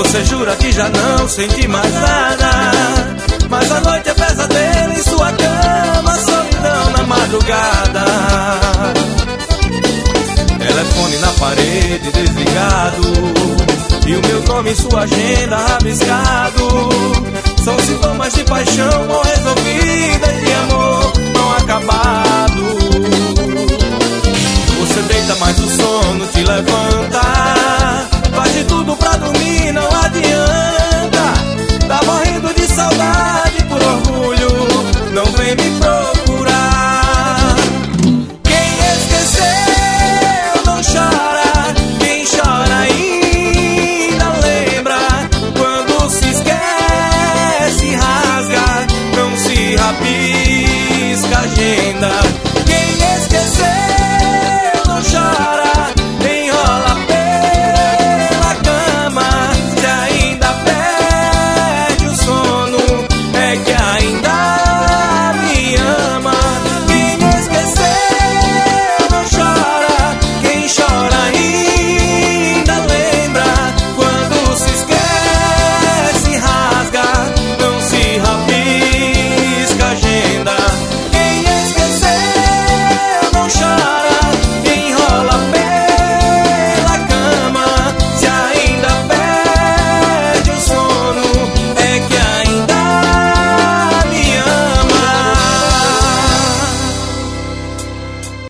Você jura que já não sente mais nada, mas a noite é pesadelo em sua cama, solidão na madrugada. Telefone na parede desligado e o meu nome em sua agenda rabiscado. São sintomas de paixão mal resolvida e de amor não acabado. Você deita, mas o sono te levanta.